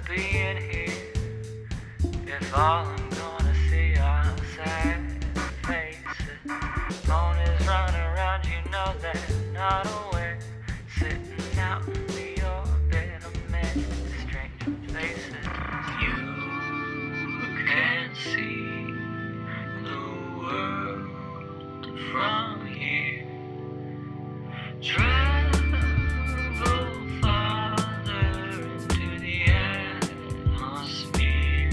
being here. If all I'm gonna see are sad faces, ponies run around, you know they're not aware. Sitting out in the orbit of many strange places. You can see the world from here. Travel farther into the atmosphere.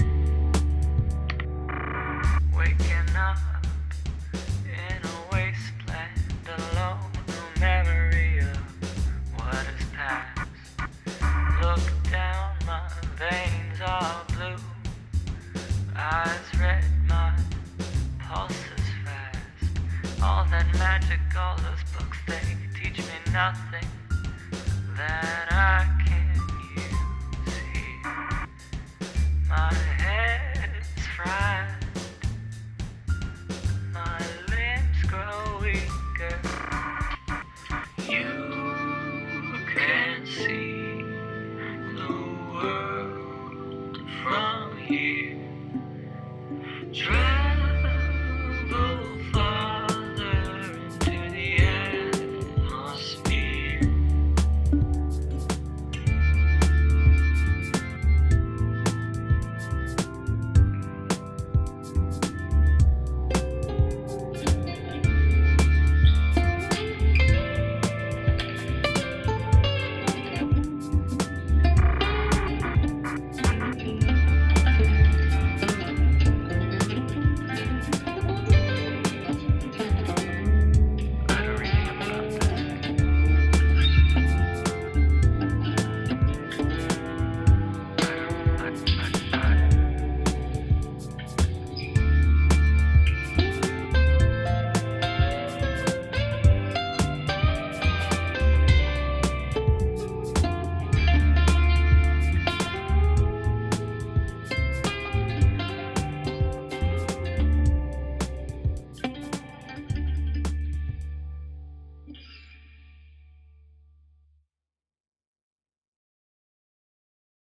Waking up in a wasteland alone, no memory of what has passed. Look down, my veins are blue. Eyes red, my pulse is fast. All that magic, all those books, they teach me nothing that I can use here. My head's fried, my limbs grow weaker. You can see the world from here.